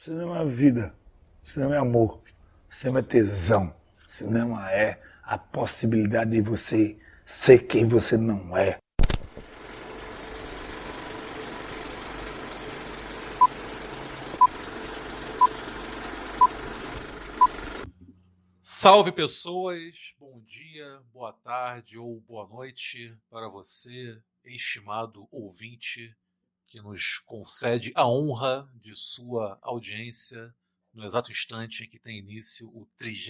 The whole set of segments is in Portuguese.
Cinema é vida, cinema é amor, cinema é tesão, cinema é a possibilidade de você ser quem você não é. Salve pessoas, bom dia, boa tarde ou boa noite para você, estimado ouvinte, que nos concede a honra de sua audiência no exato instante em que tem início o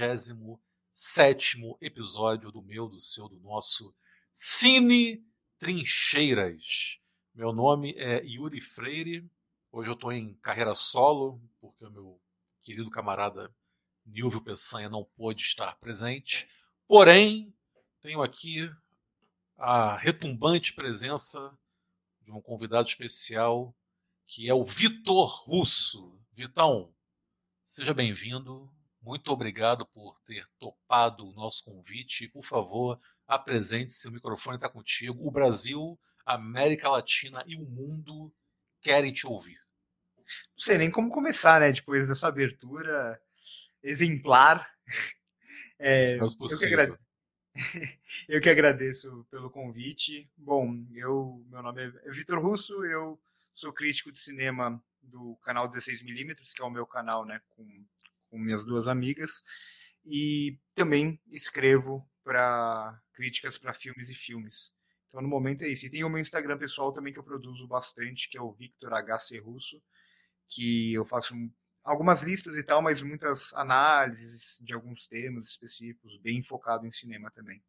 37º episódio do meu, do seu, do nosso Cine Trincheiras. Meu nome é Yuri Freire, hoje eu estou em carreira solo, porque o meu querido camarada Nilvio Peçanha não pôde estar presente, porém tenho aqui a retumbante presença de um convidado especial, que é o Vitor Russo. Vitão, seja bem-vindo. Muito obrigado por ter topado o nosso convite. E, por favor, apresente-se, o microfone está contigo. O Brasil, a América Latina e o mundo querem te ouvir. Não sei nem como começar, né? Depois dessa abertura exemplar. Eu que agradeço pelo convite. Bom, meu nome é Vitor Russo, eu sou crítico de cinema do canal 16mm, que é o meu canal, né, com minhas duas amigas, e também escrevo para críticas para filmes e filmes. Então, no momento é isso. E tem o meu Instagram pessoal também, que eu produzo bastante, que é o Victor HC Russo, que eu faço algumas listas e tal, mas muitas análises de alguns temas específicos, bem focado em cinema também.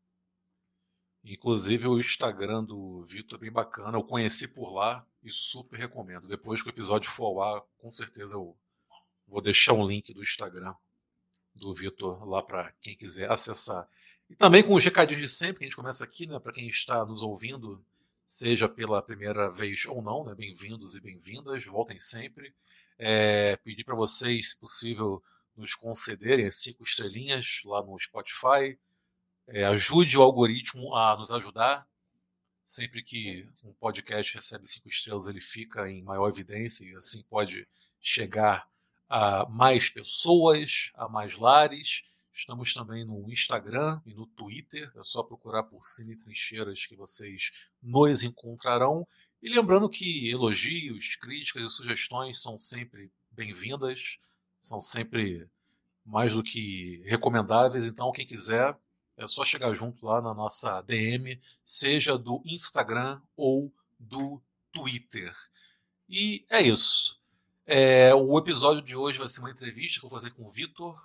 Inclusive o Instagram do Vitor é bem bacana, eu conheci por lá e super recomendo. Depois que o episódio for ao ar, com certeza eu vou deixar um link do Instagram do Vitor lá para quem quiser acessar. E também com os recadinhos de sempre, que a gente começa aqui, né, para quem está nos ouvindo, seja pela primeira vez ou não, né, bem-vindos e bem-vindas, voltem sempre. Pedir para vocês, se possível, nos concederem as 5 estrelinhas lá no Spotify. Ajude o algoritmo a nos ajudar. Sempre que um podcast recebe 5 estrelas, ele fica em maior evidência e assim pode chegar a mais pessoas, a mais lares. Estamos também no Instagram e no Twitter. É só procurar por Cine Trincheiras que vocês nos encontrarão. E lembrando que elogios, críticas e sugestões são sempre bem-vindas, são sempre mais do que recomendáveis. Então, quem quiser, é só chegar junto lá na nossa DM, seja do Instagram ou do Twitter. E é isso. O episódio de hoje vai ser uma entrevista que eu vou fazer com o Vitor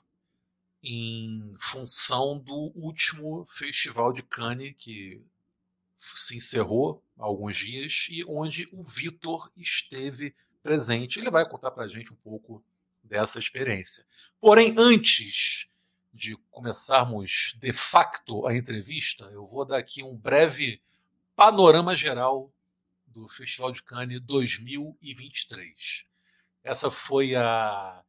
em função do último Festival de Cannes, que se encerrou há alguns dias e onde o Vitor esteve presente. Ele vai contar para a gente um pouco dessa experiência. Porém, antes de começarmos de facto a entrevista, eu vou dar aqui um breve panorama geral do Festival de Cannes 2023. Essa foi a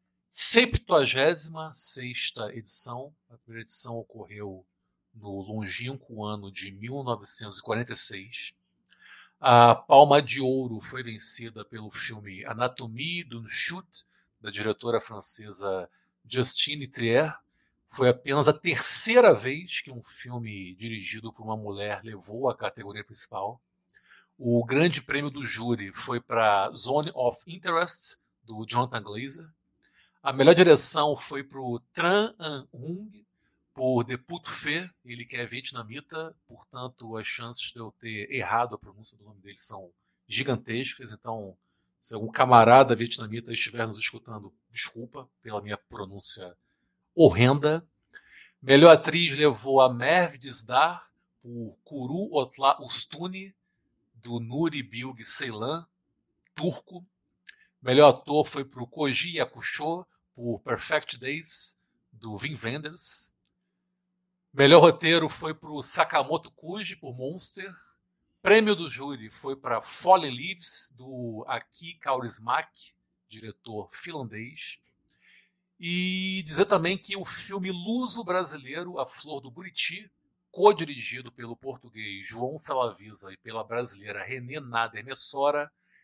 76ª edição. A primeira edição ocorreu no longínquo ano de 1946. A Palma de Ouro foi vencida pelo filme Anatomie d'une chute, da diretora francesa Justine Trier. Foi apenas a terceira vez que um filme dirigido por uma mulher levou a categoria principal. O grande prêmio do júri foi para Zone of Interest, do Jonathan Glazer. A melhor direção foi para o Tran Anh Hung, por The Put Phe, ele que é vietnamita, portanto as chances de eu ter errado a pronúncia do nome dele são gigantescas. Então, se algum camarada vietnamita estiver nos escutando, desculpa pela minha pronúncia horrenda. Melhor atriz levou a Merve Dizdar por Kuru Otla Ustuni, do Nuri Bilge Ceylan, turco. Melhor ator foi para o Koji Yakusho por Perfect Days, do Wim Wenders. Melhor roteiro foi para o Sakamoto Kuji por Monster. Prêmio do júri foi para Fallen Leaves, do Aki Kaurismäki, diretor finlandês. E dizer também que o filme luso-brasileiro A Flor do Buriti, co-dirigido pelo português João Salavisa e pela brasileira Renê Nader Messora,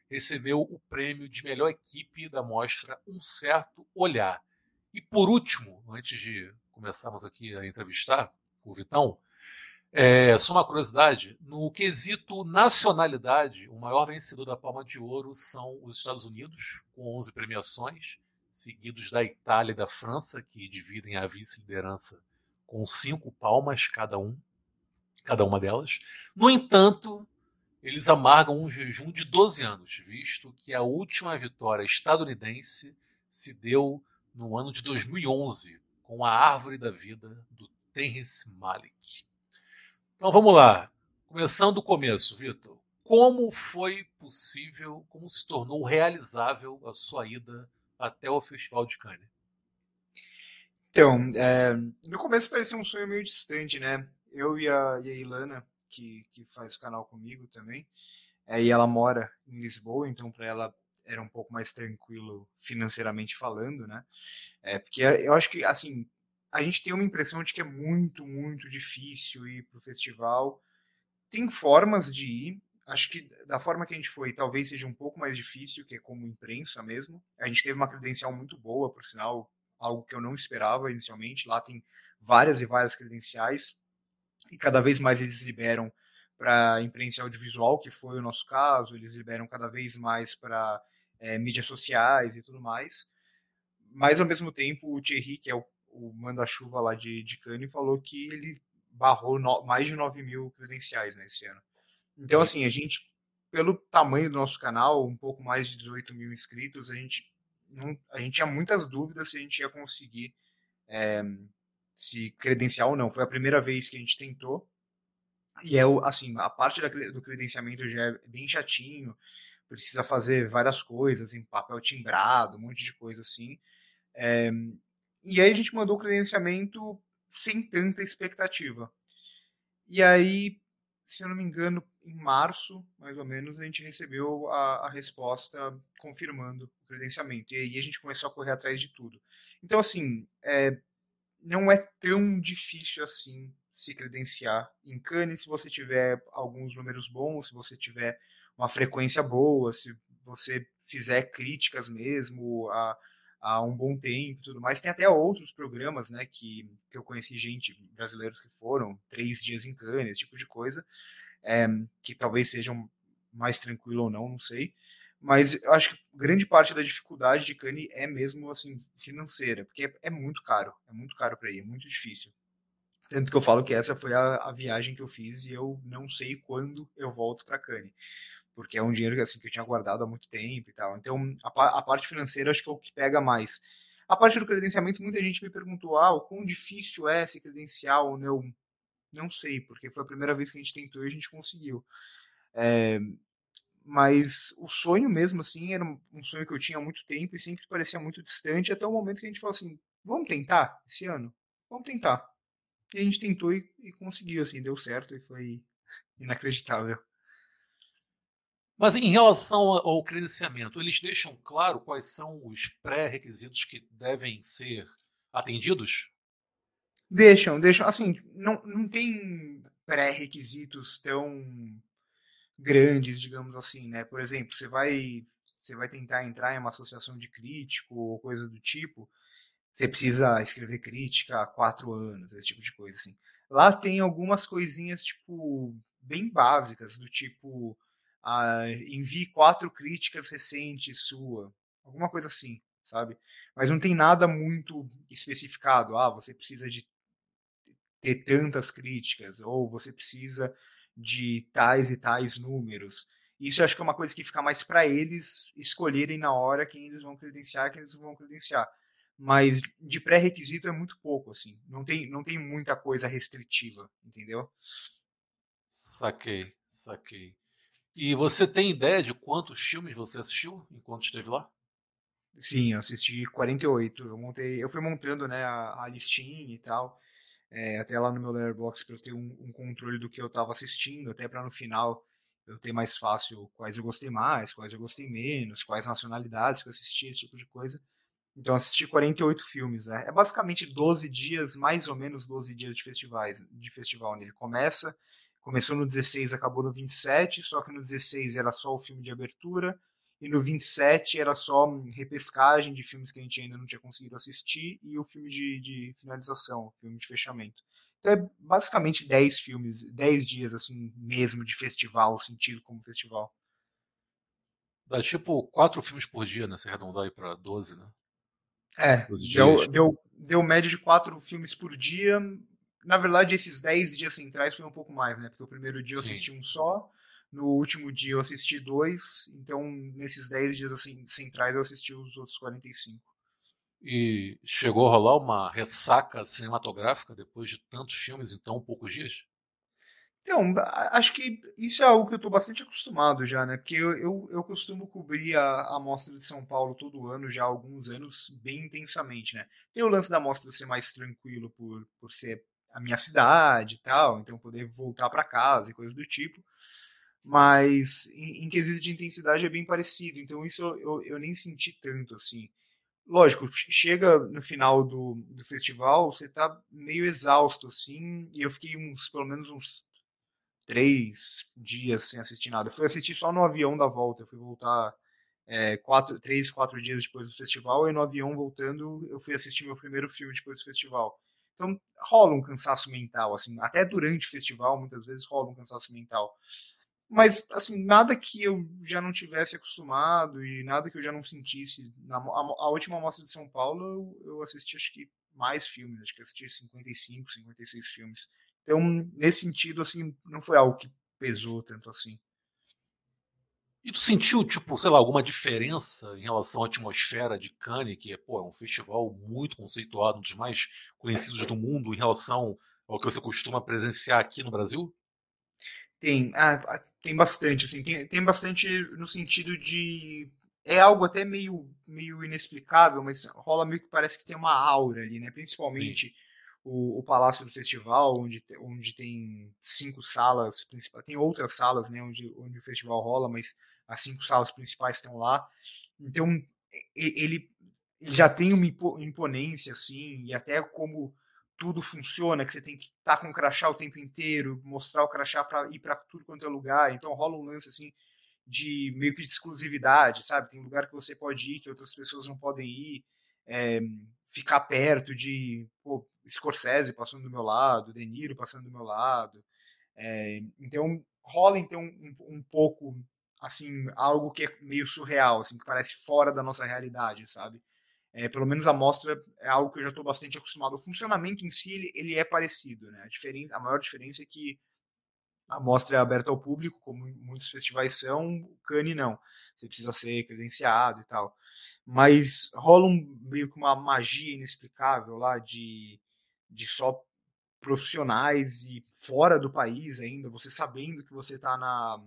recebeu o prêmio de melhor equipe da mostra Um Certo Olhar. E por último, antes de começarmos aqui a entrevistar o Vitão, só uma curiosidade, no quesito nacionalidade, o maior vencedor da Palma de Ouro são os Estados Unidos, com 11 premiações, seguidos da Itália e da França, que dividem a vice-liderança com 5 palmas cada uma delas. No entanto, eles amargam um jejum de 12 anos, visto que a última vitória estadunidense se deu no ano de 2011, com a Árvore da Vida, do Terrence Malick. Então vamos lá. Começando do começo, Vitor. Como foi possível, como se tornou realizável a sua ida até o Festival de Cannes? Então, no começo parecia um sonho meio distante, né? Eu e a Ilana, que faz o canal comigo também, e ela mora em Lisboa, então para ela era um pouco mais tranquilo financeiramente falando, né? Porque eu acho que, assim, a gente tem uma impressão de que é muito, muito difícil ir pro festival. Tem formas de ir. Acho que da forma que a gente foi, talvez seja um pouco mais difícil, que é como imprensa mesmo. A gente teve uma credencial muito boa, por sinal, algo que eu não esperava inicialmente. Lá tem várias e várias credenciais, e cada vez mais eles liberam para imprensa audiovisual, que foi o nosso caso, eles liberam cada vez mais para mídias sociais e tudo mais. Mas, ao mesmo tempo, o Thierry, que é o manda-chuva lá de Cannes, falou que ele barrou mais de 9 mil credenciais, né, esse ano. Então, assim, a gente, pelo tamanho do nosso canal, um pouco mais de 18 mil inscritos, a gente tinha muitas dúvidas se a gente ia conseguir se credenciar ou não. Foi a primeira vez que a gente tentou. E assim, a parte do credenciamento já é bem chatinho, precisa fazer várias coisas em papel timbrado, um monte de coisa assim. E aí a gente mandou o credenciamento sem tanta expectativa. E aí, se eu não me engano, em março, mais ou menos, a gente recebeu a resposta confirmando o credenciamento. E aí a gente começou a correr atrás de tudo. Então, assim, não é tão difícil assim se credenciar em Cannes se você tiver alguns números bons, se você tiver uma frequência boa, se você fizer críticas mesmo há um bom tempo e tudo mais. Tem até outros programas, né, que eu conheci gente, brasileiros que foram 3 dias em Cannes, esse tipo de coisa, que talvez sejam mais tranquilo ou não sei. Mas eu acho que grande parte da dificuldade de Cannes é mesmo assim financeira, porque é muito caro para ir, é muito difícil. Tanto que eu falo que essa foi a viagem que eu fiz e eu não sei quando eu volto para Cannes, porque é um dinheiro assim, que eu tinha guardado há muito tempo e tal. Então a parte financeira acho que é o que pega mais. A parte do credenciamento, muita gente me perguntou, o quão difícil é se credenciar ou não. Não sei, porque foi a primeira vez que a gente tentou e a gente conseguiu. Mas o sonho mesmo, assim, era um sonho que eu tinha há muito tempo e sempre parecia muito distante, até o momento que a gente falou assim, vamos tentar esse ano? Vamos tentar. E a gente tentou e conseguiu, assim, deu certo e foi inacreditável. Mas em relação ao credenciamento, eles deixam claro quais são os pré-requisitos que devem ser atendidos? Deixam. Assim, não tem pré-requisitos tão grandes, digamos assim, né? Por exemplo, você vai tentar entrar em uma associação de crítico ou coisa do tipo, você precisa escrever crítica há 4 anos, esse tipo de coisa, assim. Lá tem algumas coisinhas, tipo, bem básicas, do tipo, envie 4 críticas recentes sua, alguma coisa assim, sabe? Mas não tem nada muito especificado. Você precisa de ter tantas críticas, ou você precisa de tais e tais números. Isso eu acho que é uma coisa que fica mais para eles escolherem na hora quem eles vão credenciar e quem eles não vão credenciar. Mas de pré-requisito é muito pouco, assim. Não tem muita coisa restritiva, entendeu? Saquei, saquei. E você tem ideia de quantos filmes você assistiu enquanto esteve lá? Sim, eu assisti 48. Eu fui montando, né, a listinha e tal. Até lá no meu Letterboxd para eu ter um controle do que eu estava assistindo, até para no final eu ter mais fácil quais eu gostei mais, quais eu gostei menos, quais nacionalidades que eu assisti, esse tipo de coisa. Então eu assisti 48 filmes, né? É basicamente 12 dias, mais ou menos 12 dias de festival, né? Ele começou no 16, acabou no 27, só que no 16 era só o filme de abertura, e no 27 era só repescagem de filmes que a gente ainda não tinha conseguido assistir e o filme de finalização, o filme de fechamento. Então é basicamente 10 filmes, 10 dias assim mesmo de festival, sentido como festival. Dá tipo 4 filmes por dia, né? Se arredondar aí pra 12, né? É, 12 dias. deu média de 4 filmes por dia. Na verdade, esses 10 dias centrais foi um pouco mais, né? Porque o primeiro dia eu Sim. assisti um só, no último dia eu assisti dois, então nesses 10 dias assim, centrais eu assisti os outros 45. E chegou a rolar uma ressaca cinematográfica depois de tantos filmes em tão poucos dias? Então, acho que isso é algo que eu estou bastante acostumado já, né? Porque eu costumo cobrir a Mostra de São Paulo todo ano, já há alguns anos, bem intensamente, né? Tem o lance da Mostra ser mais tranquilo por ser a minha cidade e tal, então poder voltar para casa e coisas do tipo. Mas em quesito de intensidade é bem parecido, então isso eu nem senti tanto assim. Lógico, chega no final do festival, você tá meio exausto, assim, e eu fiquei pelo menos uns 3 dias sem assistir nada. Eu fui assistir só no avião da volta. Eu fui voltar 3, 4 dias depois do festival, e no avião voltando eu fui assistir meu primeiro filme depois do festival. Então rola um cansaço mental, assim, até durante o festival muitas vezes rola um cansaço mental. Mas, assim, nada que eu já não tivesse acostumado e nada que eu já não sentisse. A última mostra de São Paulo eu assisti acho que mais filmes, acho que eu assisti 55, 56 filmes. Então, nesse sentido, assim, não foi algo que pesou tanto assim. E tu sentiu, tipo, sei lá, alguma diferença em relação à atmosfera de Cannes, que pô, é um festival muito conceituado, um dos mais conhecidos do mundo, em relação ao que você costuma presenciar aqui no Brasil? Tem bastante, assim, tem bastante no sentido de. É algo até meio inexplicável, mas rola meio que parece que tem uma aura ali, né? Sim. Principalmente o Palácio do Festival, onde tem 5 salas principais. Tem outras salas, né, onde o festival rola, mas as 5 salas principais estão lá. Então, ele já tem uma imponência, assim, e até como tudo funciona, que você tem que estar com o crachá o tempo inteiro, mostrar o crachá para ir para tudo quanto é lugar. Então rola um lance assim de meio que de exclusividade, sabe? Tem lugar que você pode ir que outras pessoas não podem ir, é, ficar perto de Scorsese passando do meu lado, De Niro passando do meu lado. Então rola então um pouco assim algo que é meio surreal, assim, que parece fora da nossa realidade, sabe? Pelo menos a mostra é algo que eu já estou bastante acostumado. O funcionamento em si ele é parecido, né? A maior diferença é que a mostra é aberta ao público, como muitos festivais são, o Cannes não. Você precisa ser credenciado e tal. Mas rola meio que uma magia inexplicável lá de só profissionais e fora do país ainda, você sabendo que você está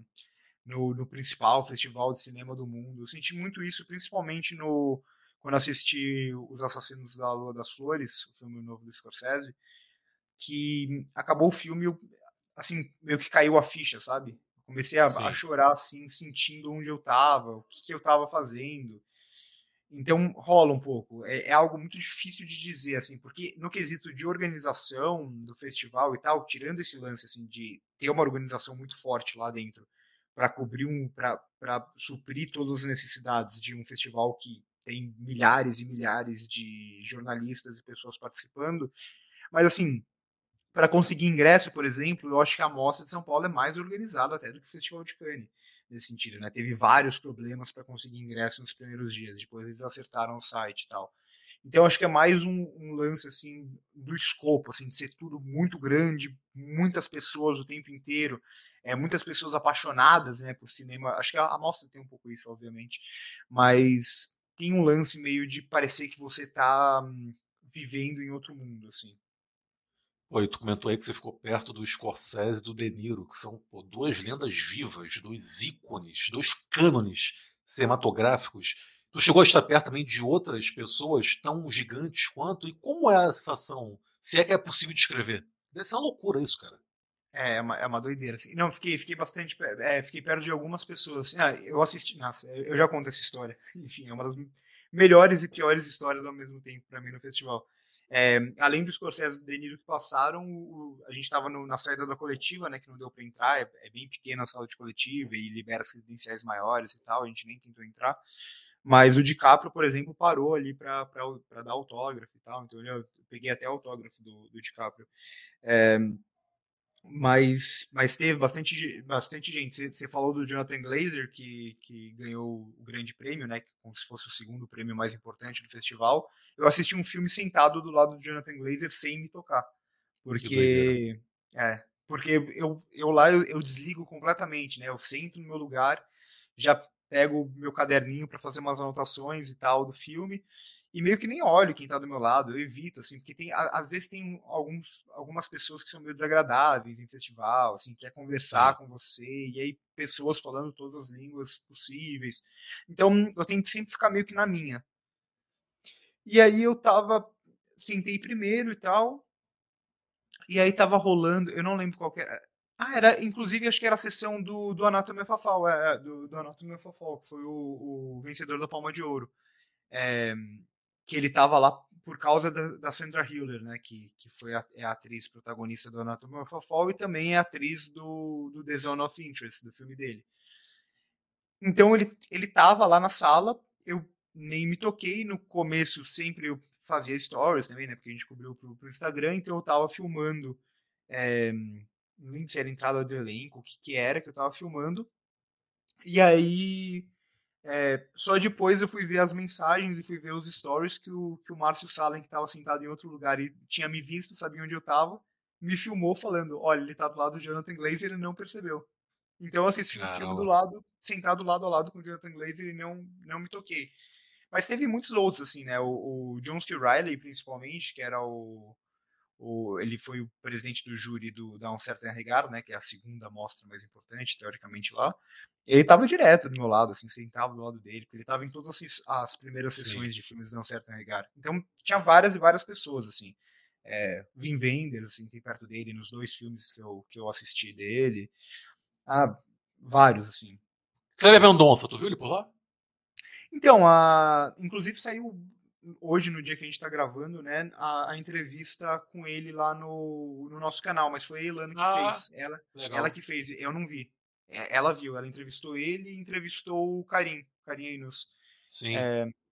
no principal festival de cinema do mundo. Eu senti muito isso, principalmente quando assisti Os Assassinos da Lua das Flores, o filme novo do Scorsese, que acabou o filme, assim, meio que caiu a ficha, sabe? Comecei a Sim. chorar, assim, sentindo onde eu tava, o que eu tava fazendo. Então rola um pouco. É algo muito difícil de dizer, assim, porque no quesito de organização do festival e tal, tirando esse lance assim de ter uma organização muito forte lá dentro para cobrir para suprir todas as necessidades de um festival que tem milhares e milhares de jornalistas e pessoas participando, mas assim, para conseguir ingresso, por exemplo, eu acho que a Mostra de São Paulo é mais organizada até do que o Festival de Cannes, nesse sentido, né? Teve vários problemas para conseguir ingresso nos primeiros dias, depois eles acertaram o site e tal. Então acho que é mais um lance assim do escopo, assim, de ser tudo muito grande, muitas pessoas o tempo inteiro, muitas pessoas apaixonadas, né, por cinema. Acho que a mostra tem um pouco isso, obviamente, mas tem um lance meio de parecer que você está vivendo em outro mundo, assim. Pô, e tu comentou aí que você ficou perto do Scorsese e do De Niro, que são pô, duas lendas vivas, dois ícones, dois cânones cinematográficos. Tu chegou a estar perto também de outras pessoas tão gigantes quanto? E como é a sensação? Se é que é possível descrever? Deve ser uma loucura isso, cara. É uma doideira. Assim. Não, fiquei bastante. Fiquei perto de algumas pessoas. Assim. Eu assisti. Nossa, eu já conto essa história. Enfim, é uma das melhores e piores histórias ao mesmo tempo pra mim no festival. Além dos Scorsese e De Niro que passaram, a gente estava na saída da coletiva, né, que não deu para entrar, é bem pequena a sala de coletiva e libera as credenciais maiores e tal, a gente nem tentou entrar. Mas o DiCaprio, por exemplo, parou ali para dar autógrafo e tal, então eu peguei até autógrafo do DiCaprio. Mas teve bastante gente. Você falou do Jonathan Glazer, que ganhou o grande prêmio, né? Como se fosse o segundo prêmio mais importante do festival. Eu assisti um filme sentado do lado do Jonathan Glazer sem me tocar. Que doideira. Porque eu lá eu desligo completamente, né? Eu sento no meu lugar, já pego o meu caderninho para fazer umas anotações e tal do filme, e meio que nem olho quem tá do meu lado, eu evito, assim, porque às vezes tem algumas pessoas que são meio desagradáveis em festival, assim, quer conversar Sim. com você, e aí pessoas falando todas as línguas possíveis. Então eu tenho que sempre ficar meio que na minha. E aí sentei primeiro e tal, e aí tava rolando, eu não lembro qual que era. Ah, inclusive acho que era a sessão do Anatomy of a Fall, do Anatomy of a Fall, que foi o vencedor da Palma de Ouro. É, que ele tava lá por causa da Sandra Hüller, né, que é a atriz protagonista do Anatomy of a Fall e também é atriz do The Zone of Interest, do filme dele. Então ele tava lá na sala, eu nem me toquei, no começo sempre eu fazia stories também, né, porque a gente cobriu pro Instagram, então eu tava filmando, é, nem sei se era entrada do elenco, o que era que eu tava filmando, e aí só depois eu fui ver as mensagens e fui ver os stories que o Márcio Salem, que estava sentado em outro lugar e tinha me visto, sabia onde eu estava, me filmou falando, olha, ele tá do lado do Jonathan Glazer e ele não percebeu. Então eu assisti o filme do Caramba. lado, sentado lado a lado com o Jonathan Glazer e não me toquei. Mas teve muitos outros, assim, né? O John C. Reilly, principalmente, que era ele foi o presidente do júri do Da Um Certo Regard, né, que é a segunda mostra mais importante, teoricamente, lá. Ele estava direto do meu lado, assim, sentava do lado dele, porque ele estava em todas as primeiras Sim. sessões de filmes do Da Um Certo Regard. Então, tinha várias e várias pessoas, assim. Wim Wenders, assim, tem perto dele nos dois filmes que eu assisti dele. Ah, vários, assim. Kleber Mendonça, tu viu ele por lá? Então, inclusive saiu hoje, no dia que a gente está gravando, né, a entrevista com ele lá no nosso canal, mas foi a Ilana que Ah, fez. Ela legal. que fez, eu não vi. Ela viu, ela entrevistou ele e entrevistou o Karim Ainus. Sim.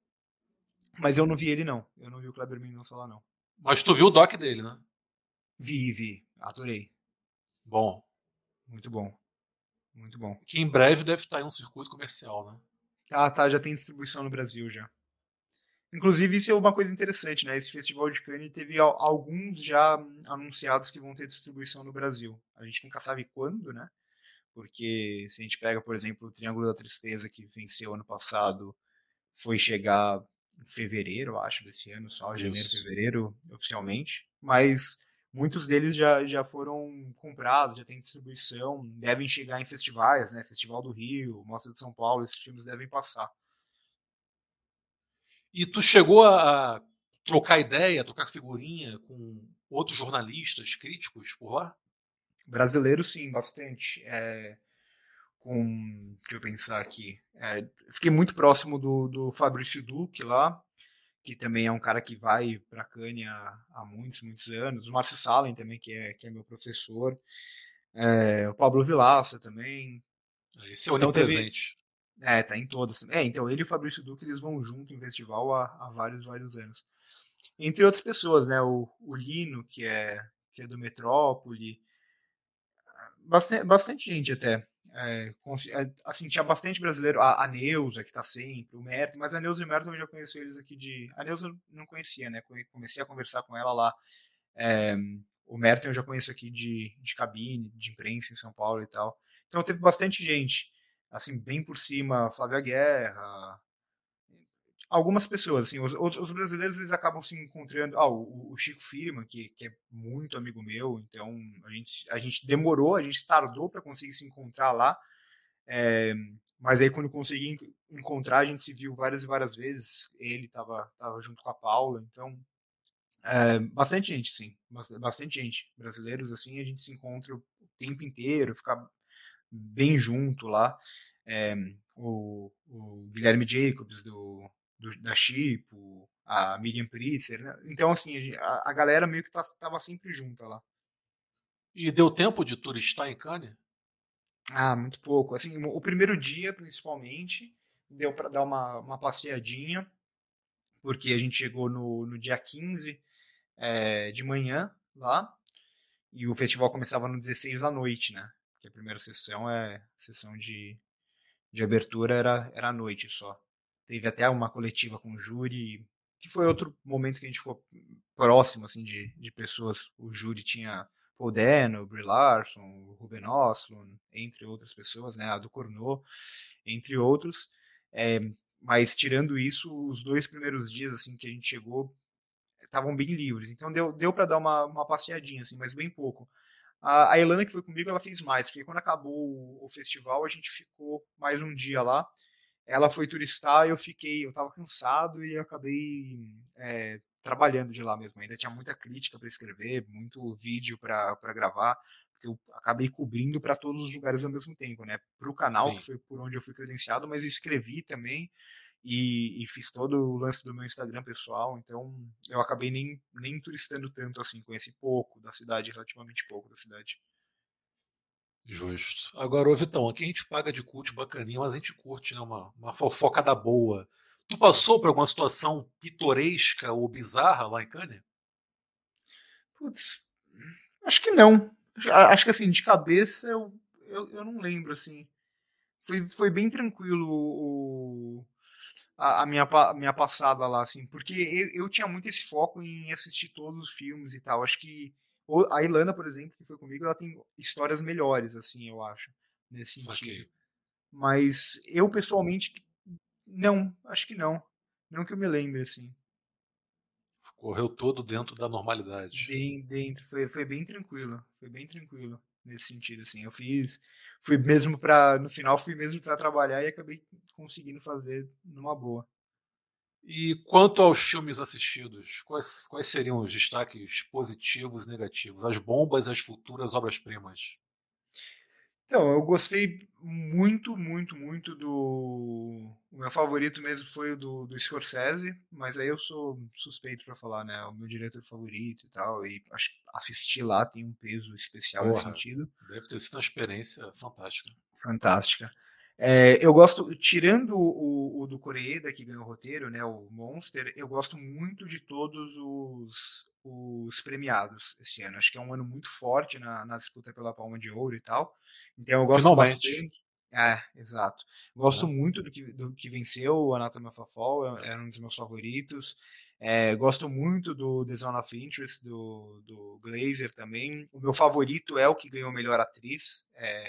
Mas eu não vi ele, não. Eu não vi o Kleber Mendonça lá, não. Mas tu viu o doc dele, né? Vi. Adorei. Bom. Muito bom. Muito bom. Que em breve deve estar em um circuito comercial, né? Tá, já tem distribuição no Brasil já. Inclusive, isso é uma coisa interessante, né? Esse Festival de Cannes teve alguns já anunciados que vão ter distribuição no Brasil. A gente nunca sabe quando, né? Porque se a gente pega, por exemplo, o Triângulo da Tristeza, que venceu ano passado, foi chegar em fevereiro, eu acho, desse ano, só janeiro, Isso. fevereiro, oficialmente. Mas muitos deles já foram comprados, já tem distribuição, devem chegar em festivais, né? Festival do Rio, Mostra de São Paulo, esses filmes devem passar. E tu chegou a trocar ideia, trocar figurinha com outros jornalistas críticos por lá? Brasileiro, sim, bastante. Deixa eu pensar aqui. Fiquei muito próximo do Fabrício Duque lá, que também é um cara que vai para Cannes há muitos anos. O Márcio Salem também, que é meu professor. O Pablo Vilaça também. Esse é Então teve. onipresente. Tá em todas. Então ele e o Fabrício Duque eles vão junto em festival há vários anos. Entre outras pessoas, né? O Lino, que é do Metrópole. Bastante gente até. Assim, tinha bastante brasileiro. A Neuza, que tá sempre, o Merton, mas a Neuza e o Merton eu já conheci eles aqui de. A Neuza eu não conhecia, né? Comecei a conversar com ela lá. É, o Merton eu já conheço aqui de cabine, de imprensa em São Paulo e tal. Então teve bastante gente. Assim, bem por cima, Flávia Guerra, algumas pessoas, assim, os brasileiros eles acabam se encontrando. O Chico Firman, que é muito amigo meu, então a gente demorou, a gente tardou para conseguir se encontrar lá, mas aí quando consegui encontrar, a gente se viu várias e várias vezes. Ele tava junto com a Paula, então bastante gente, sim, bastante gente. Brasileiros, assim, a gente se encontra o tempo inteiro, fica bem junto lá. É, o Guilherme Jacobs da Chipo, a Miriam Priester, né? Então, assim, a galera meio que tava sempre junta lá. E deu tempo de turistar em Cannes? Ah, muito pouco. Assim, o primeiro dia, principalmente, deu para dar uma passeadinha, porque a gente chegou no dia 15 de manhã lá, e o festival começava no 16 da noite, né? Que a primeira sessão de abertura era à noite só. Teve até uma coletiva com o júri, que foi outro momento que a gente ficou próximo assim de pessoas. O júri tinha Paul Dano, Brie Larson, o Ruben Östlund, entre outras pessoas, né, a do Cornô, entre outros. É, mas tirando isso, os 2 primeiros dias assim que a gente chegou estavam bem livres. Então deu para dar uma passeadinha, assim, mas bem pouco. A Ilana que foi comigo, ela fez mais, porque quando acabou o festival, a gente ficou mais um dia lá. Ela foi turistar, eu tava cansado e acabei trabalhando de lá mesmo. Ainda tinha muita crítica para escrever, muito vídeo para gravar, porque eu acabei cobrindo para todos os lugares ao mesmo tempo, né? Para o canal, que Sim. foi por onde eu fui credenciado, mas eu escrevi também e fiz todo o lance do meu Instagram pessoal, então eu acabei nem turistando tanto assim, conheci pouco da cidade, relativamente pouco da cidade. Justo. Agora, ô Vitão, aqui a gente paga de cult bacaninha, mas a gente curte, né? Uma fofocada boa. Tu passou por alguma situação pitoresca ou bizarra lá em Cannes? Putz, acho que não. Acho que assim, de cabeça eu não lembro, assim. Foi bem tranquilo a minha passada lá, assim, porque eu tinha muito esse foco em assistir todos os filmes e tal. Acho que a Ilana, por exemplo, que foi comigo, ela tem histórias melhores, assim, eu acho, nesse sentido. Saquei. Mas eu, pessoalmente, não, acho que não. Não que eu me lembre, assim. Correu todo dentro da normalidade. Dentro, foi bem tranquilo. Foi bem tranquilo nesse sentido, assim. Fui mesmo pra. No final, fui mesmo pra trabalhar e acabei conseguindo fazer numa boa. E quanto aos filmes assistidos, quais seriam os destaques positivos e negativos? As bombas e as futuras obras-primas? Então, eu gostei muito, muito, muito do. O meu favorito mesmo foi o do Scorsese, mas aí eu sou suspeito pra falar, né? O meu diretor favorito e tal, e acho que assistir lá tem um peso especial nesse Porra, sentido. deve ter sido uma experiência fantástica. Fantástica. Eu gosto, tirando o do Koreeda, que ganhou o roteiro, né, o Monster, eu gosto muito de todos os premiados esse ano. Acho que é um ano muito forte na disputa pela Palma de Ouro e tal. Então eu gosto Finalmente. bastante. É, exato. Gosto Né? muito do que venceu, o Anatomy of a Fall, era um dos meus favoritos. Gosto muito do The Zone of Interest, do Glazer também. O meu favorito é o que ganhou melhor atriz.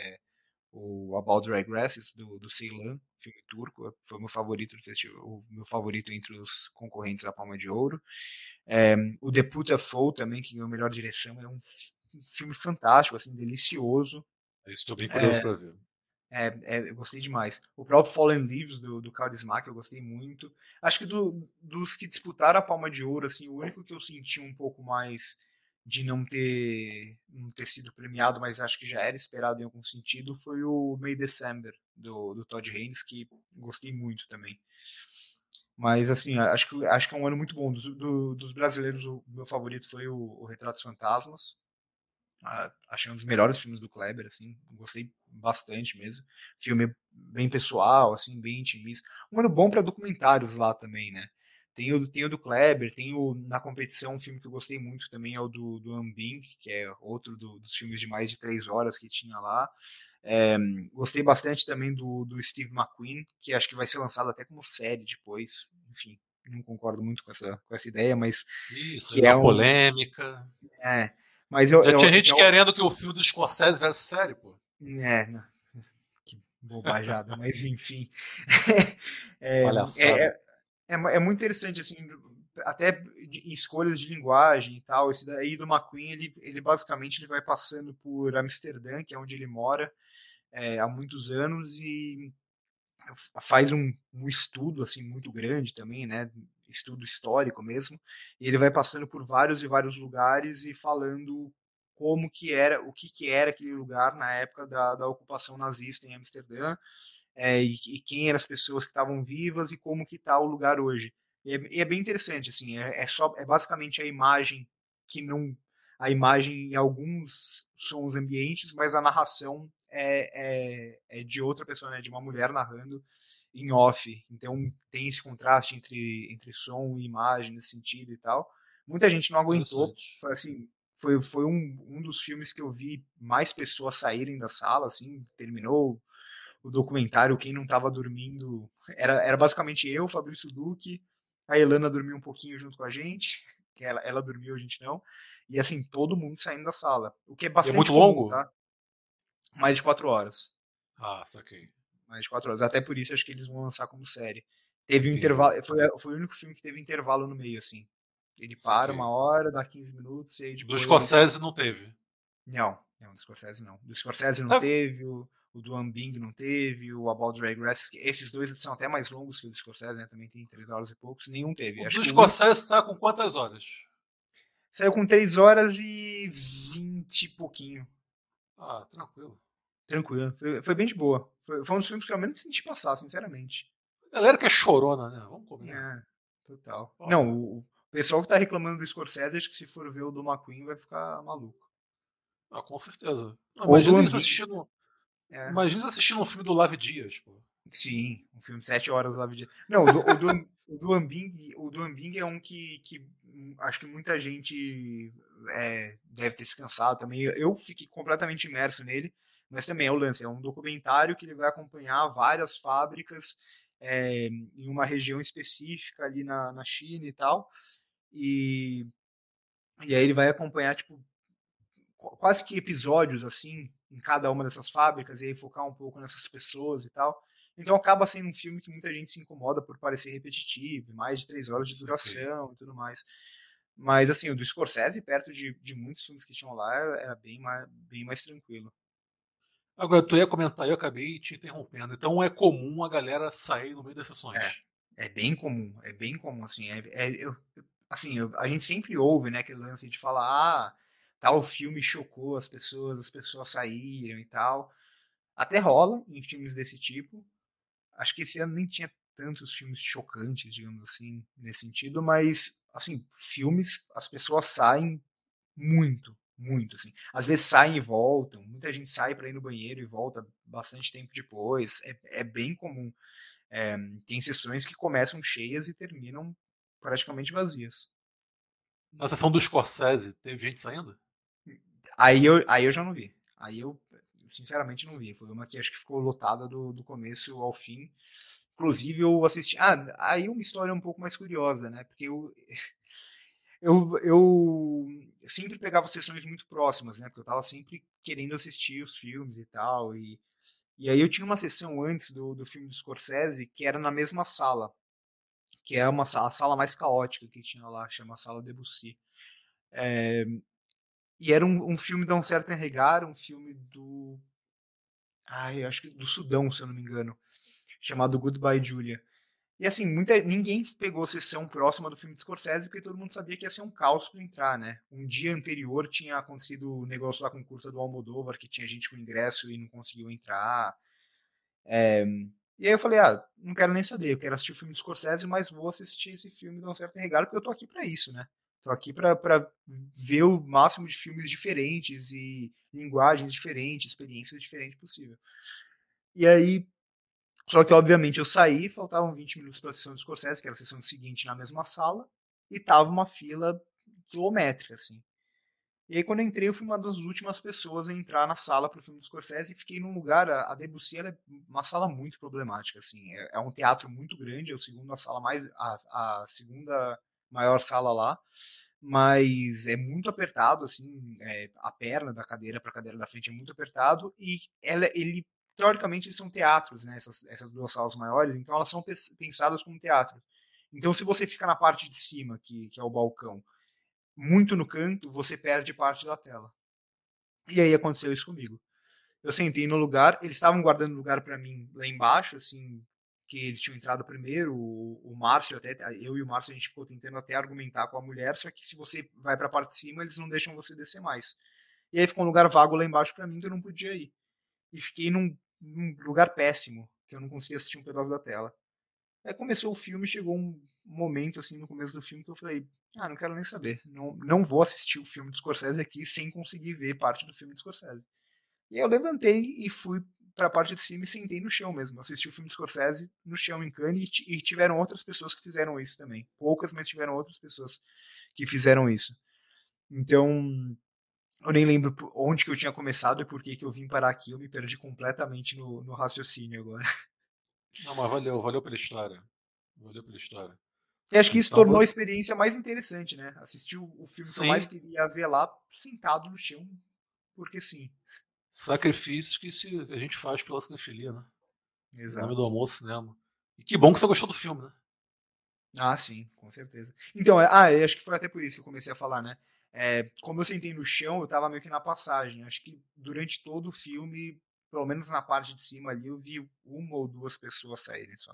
O About Drag Races do Ceylan, filme turco, foi o meu favorito do festival, o meu favorito entre os concorrentes da Palma de Ouro. O The Put a Fall também, que ganhou a melhor direção, é um filme fantástico, assim, delicioso. Estou bem curioso É, para ver. eu gostei demais. O próprio Fallen Leaves do Kaurismäki eu gostei muito. Acho que dos que disputaram a Palma de Ouro, assim, o único que eu senti um pouco mais de não ter sido premiado, mas acho que já era esperado em algum sentido, foi o May December do Todd Haynes, que gostei muito também. Mas assim, acho que é um ano muito bom. Dos brasileiros, o meu favorito foi o Retratos Fantasmas. Achei um dos melhores filmes do Kleber, assim, gostei bastante mesmo. Filme bem pessoal, assim, bem intimista. Um ano bom para documentários lá também, né? Tem o do Kleber, na competição um filme que eu gostei muito também é o do Ambing, que é outro dos filmes de mais de 3 horas que tinha lá. É, Gostei bastante também do Steve McQueen, que acho que vai ser lançado até como série depois. Enfim, não concordo muito com essa ideia, mas Isso, aí que dá é uma um. polêmica. É, mas Já tinha que gente querendo que o filme do Scorsese viesse série, pô. não, que bobajada, mas enfim. É, Palhaçada. é muito interessante, assim, até de escolhas de linguagem e tal. Esse daí do McQueen, ele basicamente ele vai passando por Amsterdã, que é onde ele mora há muitos anos, e faz um estudo assim muito grande também, né? Estudo histórico mesmo. E ele vai passando por vários e vários lugares e falando como que era, o que era aquele lugar na época da ocupação nazista em Amsterdã, e quem eram as pessoas que estavam vivas e como que está o lugar hoje. E é bem interessante, assim, é basicamente a imagem que não. A imagem em alguns sons ambientes, mas a narração é de outra pessoa, né? De uma mulher narrando em off. Então tem esse contraste entre som e imagem nesse sentido e tal. Muita gente não aguentou. Interessante. Foi assim, foi um dos filmes que eu vi mais pessoas saírem da sala, assim, terminou o documentário, quem não estava dormindo, era basicamente eu, Fabrício Duque, a Elana dormiu um pouquinho junto com a gente, que ela dormiu, a gente não, e assim, todo mundo saindo da sala, o que é E é bastante muito comum, longo? tá? Mais de 4 horas. Ah, saquei. Mais de 4 horas. Até por isso acho que eles vão lançar como série. Teve um Entendi. intervalo, foi o único filme que teve intervalo no meio, assim. Ele para uma Saquei. hora, dá 15 minutos, e aí Do depois. Scorsese não teve. Não, do Scorsese não. Do Scorsese não Tá, teve, o do Ambing não teve, o About Drag Race, esses dois são até mais longos que o do Scorsese, né? Também tem 3 horas e poucos, nenhum teve. o Acho do que o único Scorsese tá com quantas horas? saiu com 3 horas e 20 e pouquinho. Ah, tranquilo. Tranquilo. Foi bem de boa. Foi um dos filmes que eu menos senti passar, sinceramente. Galera que é chorona, né? Vamos combinar. É, total. Não, Porra. o pessoal que tá reclamando do Scorsese, acho que se for ver o do McQueen vai ficar maluco. Ah, com certeza. Não, Ou do imagina isso Ambing. assistindo. É, Imagina assistindo um filme do Live Dias, pô. sim, um filme de 7 horas lá. Não, o do Ambing é um que acho que muita gente deve ter se cansado também. Eu fiquei completamente imerso nele, mas também é o lance, é um documentário que ele vai acompanhar várias fábricas em uma região específica ali na China e tal. E, e aí ele vai acompanhar, tipo, quase que episódios assim em cada uma dessas fábricas e aí focar um pouco nessas pessoas e tal. Então acaba sendo um filme que muita gente se incomoda por parecer repetitivo, mais de 3 horas de Saquei. duração e tudo mais. Mas assim, o do Scorsese, perto de muitos filmes que tinham lá, era bem mais tranquilo. Agora, tu ia comentar, eu acabei te interrompendo. Então é comum a galera sair no meio das É, sessões. é bem comum, assim. Assim, a gente sempre ouve, né, aquele lance de falar, tal filme chocou as pessoas saíram e tal. Até rola em filmes desse tipo. Acho que esse ano nem tinha tantos filmes chocantes, digamos assim, nesse sentido, mas, assim, filmes, as pessoas saem muito, muito, assim. Às vezes saem e voltam, muita gente sai para ir no banheiro e volta bastante tempo depois, é bem comum. É, tem sessões que começam cheias e terminam praticamente vazias. Na sessão do Scorsese, teve gente saindo? Aí eu já não vi. Aí eu, sinceramente, não vi. Foi uma que acho que ficou lotada do começo ao fim. Inclusive, eu assisti. Aí uma história um pouco mais curiosa, né? Porque eu sempre pegava sessões muito próximas, né? Porque eu tava sempre querendo assistir os filmes e tal. E aí eu tinha uma sessão antes do filme do Scorsese que era na mesma sala, que é a sala mais caótica que tinha lá, chama Sala Debussy. E era um filme de um certo enregar, um filme do. Ai, acho que do Sudão, se eu não me engano, chamado Goodbye Julia. E assim, ninguém pegou sessão próxima do filme de Scorsese porque todo mundo sabia que ia ser um caos para entrar, né? Um dia anterior tinha acontecido o negócio lá com o curta do Almodóvar, que tinha gente com ingresso e não conseguiu entrar. E aí eu falei, não quero nem saber, eu quero assistir o filme de Scorsese, mas vou assistir esse filme de um certo enregar, porque eu tô aqui para isso, né? Tô aqui para ver o máximo de filmes diferentes e linguagens diferentes, experiências diferentes possível. E aí, só que obviamente eu saí, faltavam 20 minutos para a sessão do Scorsese, que era a sessão seguinte na mesma sala, e tava uma fila quilométrica, assim. E aí, quando eu entrei, eu fui uma das últimas pessoas a entrar na sala para o filme do Scorsese e fiquei num lugar. A Debussy ela é uma sala muito problemática, assim. É um teatro muito grande, é o segundo a sala mais. A segunda maior sala lá. Mas é muito apertado, assim. A perna da cadeira para a cadeira da frente é muito apertado. E teoricamente, eles são teatros, né? Essas duas salas maiores, então elas são pensadas como teatro. Então, se você fica na parte de cima, que é o balcão, muito no canto, você perde parte da tela. E aí aconteceu isso comigo. Eu sentei no lugar, eles estavam guardando lugar para mim lá embaixo, assim, que eles tinham entrado primeiro, o Márcio, até eu e o Márcio a gente ficou tentando até argumentar com a mulher, só que se você vai para a parte de cima, eles não deixam você descer mais. E aí ficou um lugar vago lá embaixo para mim que eu não podia ir. E fiquei num lugar péssimo, que eu não conseguia assistir um pedaço da tela. Aí começou o filme, chegou um momento, assim, no começo do filme que eu falei, não quero nem saber. Não vou assistir o filme do Scorsese aqui sem conseguir ver parte do filme do Scorsese. E aí eu levantei e fui para a parte de cima e sentei no chão mesmo. Assisti o filme do Scorsese no chão em Cannes e tiveram outras pessoas que fizeram isso também. Poucas, mas tiveram outras pessoas que fizeram isso. Então, eu nem lembro onde que eu tinha começado e por que eu vim parar aqui. Eu me perdi completamente no raciocínio agora. Não, mas valeu pela história. Valeu pela história. E acho que isso Então, tornou a experiência mais interessante, né? Assistir o filme que eu mais sim, queria ver lá, sentado no chão, porque sim. sacrifícios que a gente faz pela cinefilia, né? Em nome do Exato. amor cinema. E que bom que você gostou do filme, né? Ah, sim, com certeza. Então, eu acho que foi até por isso que eu comecei a falar, né? Como eu sentei no chão, eu tava meio que na passagem. Acho que durante todo o filme, pelo menos na parte de cima ali, eu vi uma ou duas pessoas saírem só.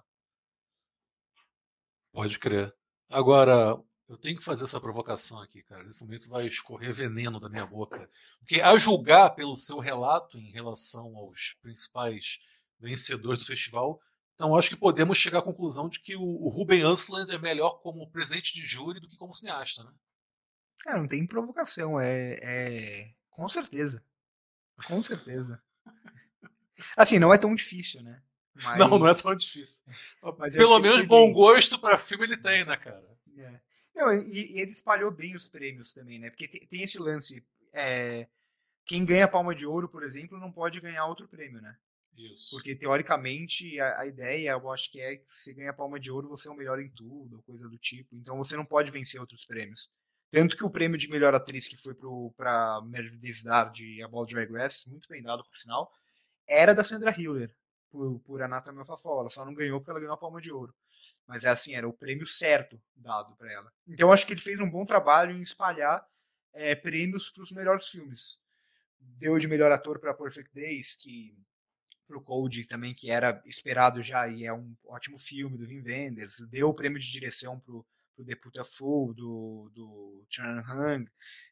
Pode crer. Agora, eu tenho que fazer essa provocação aqui, cara. Nesse momento vai escorrer veneno da minha boca. Porque, a julgar pelo seu relato em relação aos principais vencedores do festival, então acho que podemos chegar à conclusão de que o Ruben Östlund é melhor como presidente de júri do que como cineasta, né? Não tem provocação, com certeza. Com certeza. Assim, não é tão difícil, né? Não, não é Mas, tão difícil. mas eu acho Pelo que ele menos foi bom bem. gosto para filme ele tem, né, cara? É. Não, e ele espalhou bem os prêmios também, né? Porque tem esse lance. Quem ganha a Palma de Ouro, por exemplo, não pode ganhar outro prêmio, né? Isso. Porque, teoricamente, a ideia, eu acho que é que se ganha a Palma de Ouro, você é o melhor em tudo, coisa do tipo. Então você não pode vencer outros prêmios. Tanto que o prêmio de melhor atriz que foi pra Meredith Dar de A Ball Drag Race, muito bem dado, por sinal, era da Sandra Hüller, por Anatomy of a Fall. Ela só não ganhou porque ela ganhou a Palma de Ouro. Mas é assim, era o prêmio certo dado para ela. Então eu acho que ele fez um bom trabalho em espalhar prêmios para os melhores filmes. Deu de melhor ator para Perfect Days, que pro Code também, que era esperado já e é um ótimo filme do Wim Wenders. Deu o prêmio de direção pro The Puta Fool, do Chan Hang.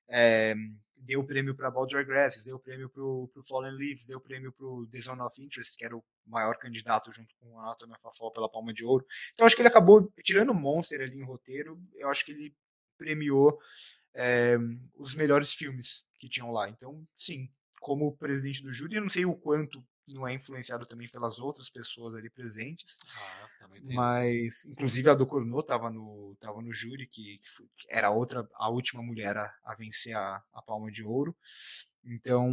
Deu o prêmio para Baldur Grasses, deu o prêmio pro Fallen Leaves, deu o prêmio pro The Zone of Interest, que era o maior candidato junto com o Anatomy of a Fall pela Palma de Ouro. Então acho que ele acabou, tirando o Monster ali em roteiro, eu acho que ele premiou os melhores filmes que tinham lá. Então, sim, como presidente do júri, eu não sei o quanto não é influenciado também pelas outras pessoas ali presentes, Também tem isso. mas inclusive a do Cornô estava no júri, que era a última mulher a vencer a Palma de Ouro. Então,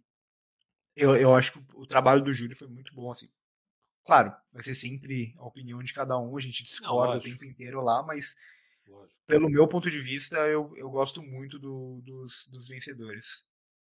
eu acho que o trabalho do júri foi muito bom, assim. Claro, vai ser sempre a opinião de cada um, a gente Não, discorda o tempo lógico, inteiro lá, mas lógico. pelo meu ponto de vista, eu gosto muito dos vencedores.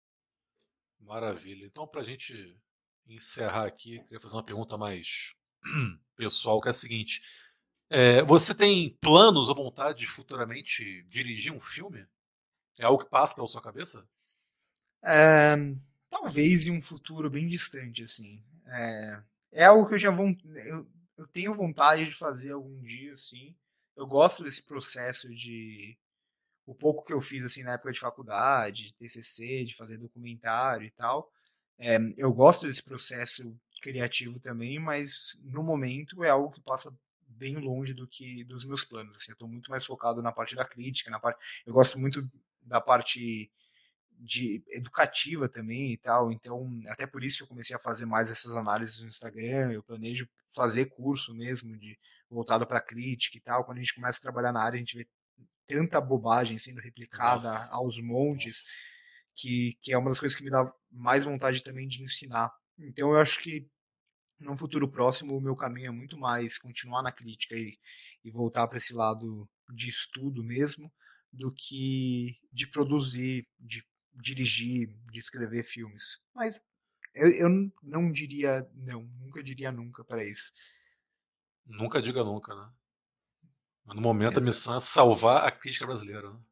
Maravilha. Então, para a gente encerrar aqui, queria fazer uma pergunta mais pessoal, que é a seguinte: você tem planos ou vontade de futuramente dirigir um filme? É algo que passa pela sua cabeça? É, talvez em um futuro bem distante, assim. É algo que eu tenho vontade de fazer algum dia, assim. Eu gosto desse processo de o pouco que eu fiz assim na época de faculdade, de TCC, de fazer documentário e tal. Eu gosto desse processo criativo também, mas no momento é algo que passa bem longe do que dos meus planos. Assim, eu estou muito mais focado na parte da crítica, eu gosto muito da parte de educativa também e tal. Então, até por isso que eu comecei a fazer mais essas análises no Instagram. Eu planejo fazer curso mesmo de voltado para crítica e tal. Quando a gente começa a trabalhar na área, a gente vê tanta bobagem sendo replicada Nossa, aos montes nossa. que é uma das coisas que me dá mais vontade também de ensinar. Então, eu acho que num futuro próximo o meu caminho é muito mais continuar na crítica e voltar para esse lado de estudo mesmo do que de produzir, de dirigir, de escrever filmes. Mas eu não diria não, nunca diria nunca para isso. Nunca diga nunca, né? Mas no momento a Exato. missão é salvar a crítica brasileira, né?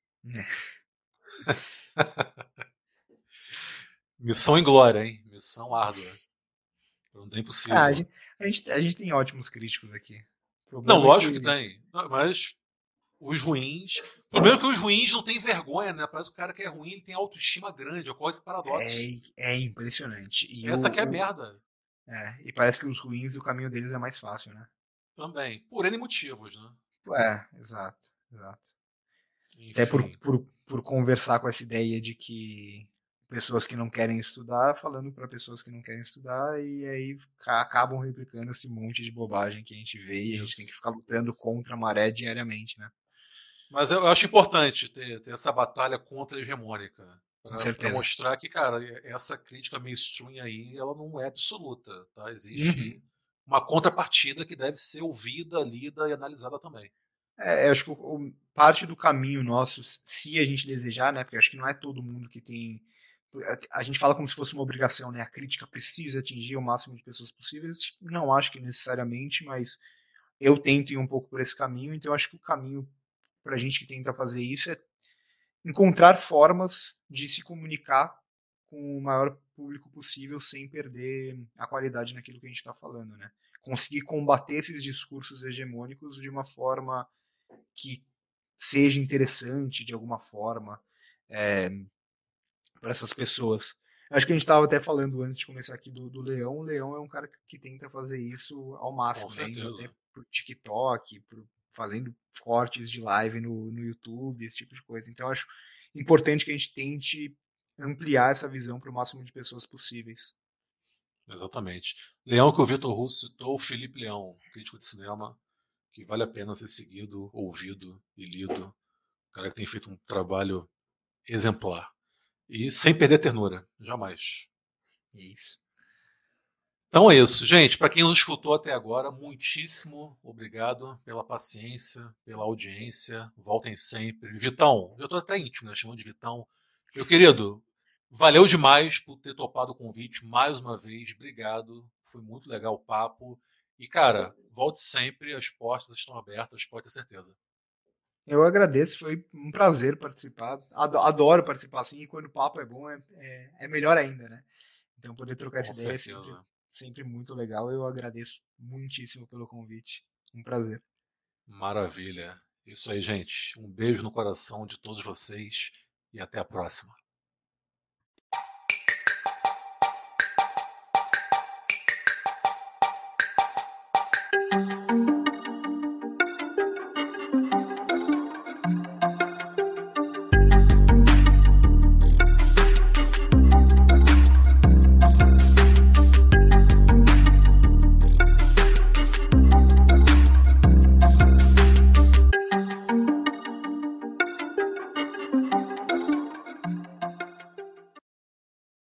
Missão em glória, hein? Missão árdua. Pra não dizer Ah, impossível. a gente tem ótimos críticos aqui. O Não, problema é lógico que que tem. Mas os ruins. O problema é que os ruins não têm vergonha, né? Parece que o cara que é ruim ele tem autoestima grande. Ocorre esse paradoxo. é impressionante. Essa que é a merda. E parece que os ruins, o caminho deles é mais fácil, né? Também. Por N motivos, né? Exato, exato. Enfim. Até por conversar com essa ideia de que pessoas que não querem estudar, falando para pessoas que não querem estudar, e aí acabam replicando esse monte de bobagem que a gente vê e a gente tem que ficar lutando contra a maré diariamente, né? Mas eu acho importante ter essa batalha contra-hegemônica. Com certeza. Para mostrar que, cara, essa crítica mainstream aí, ela não é absoluta, tá? Existe uma contrapartida que deve ser ouvida, lida e analisada também. Eu acho que parte do caminho nosso, se a gente desejar, né? Porque acho que não é todo mundo que tem. A gente fala como se fosse uma obrigação, né? A crítica precisa atingir o máximo de pessoas possíveis. Não acho que necessariamente, mas eu tento ir um pouco por esse caminho. Então acho que o caminho para a gente que tenta fazer isso é encontrar formas de se comunicar com o maior público possível sem perder a qualidade naquilo que a gente está falando, né? Conseguir combater esses discursos hegemônicos de uma forma que seja interessante de alguma forma para essas pessoas. Acho que a gente estava até falando antes de começar aqui do Leão. O Leão é um cara que tenta fazer isso ao máximo, né? Indo até pro TikTok, fazendo cortes de live no YouTube, esse tipo de coisa. Então acho importante que a gente tente ampliar essa visão para o máximo de pessoas possíveis. Exatamente. Leão, que o Vitor Russo citou, o Felipe Leão, crítico de cinema, que vale a pena ser seguido, ouvido e lido. Um cara que tem feito um trabalho exemplar. E sem perder ternura, jamais. Isso. Então é isso, gente. Para quem nos escutou até agora, muitíssimo obrigado pela paciência, pela audiência. Voltem sempre. Vitão, eu estou até íntimo, né? Chamando de Vitão. Meu querido, valeu demais por ter topado o convite mais uma vez. Obrigado. Foi muito legal o papo. E, cara, volte sempre. As portas estão abertas, pode ter certeza. Eu agradeço, foi um prazer participar. Adoro participar assim, e quando o papo é bom, é melhor ainda, né? Então, poder trocar essa ideia é sempre muito legal. Eu agradeço muitíssimo pelo convite. Um prazer. Maravilha. Isso aí, gente. Um beijo no coração de todos vocês e até a próxima.